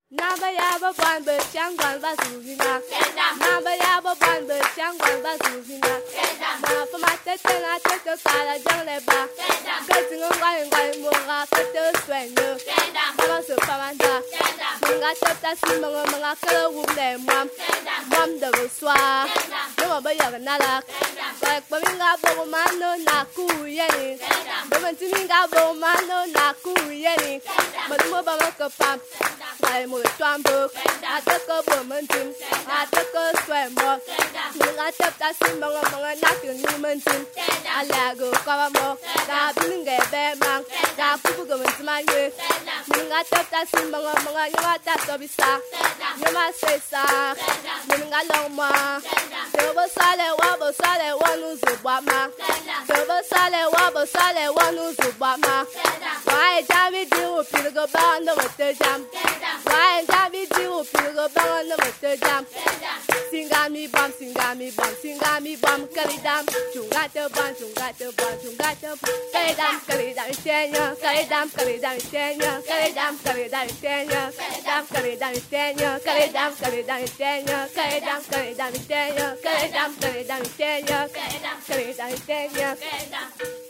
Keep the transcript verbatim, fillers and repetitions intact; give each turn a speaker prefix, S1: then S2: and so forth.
S1: Naba yaba ban be changwan ba zuvina. Naba yaba ban be changwan ba zuvina. Ma fa ma te te na te te kala jang le ba. Ke ting ngwa ngwa mo ga ke te swen yo. Ma so pa man da. Nga te ta si mo mo nga ke wu le mwam. Mwam de bo swa. No ba ya na la. Ba ba mi nga bo ma no na ku ye ni. Ba ma ti mi nga bo ma no na ku ye ni. Ba mo ba ma ko pam. Ba mo twam bo. A te ko bo man tim. A te ko swen mo. Nga te ta si mo mo nga na ku ni man tim. Ala go ka mo. Da bi nge be man. Da ku bu go man ti ma ye. Nga te ta si mo mo nga nga ta so bi sa. Nga se sa. Nga long ma. Bo sale wa bo sale wa nu zu ba ma. Bo sale wa bo sale wa nu zu ba ma. Why jam we do feel go ba no te jam. Why jam we do feel go ba no te jam. Singa mi bam singa mi bam singa mi bam kali dam. Chunga te bam chunga te bam chunga te kali dam kali dam tenyo kali dam kali dam tenyo kali dam kali dam tenyo dam kali dam tenyo kali dam kali dam tenyo kali dam kali dam tenyo kali dam kali dam tenyo kali dam kali dam tenyo.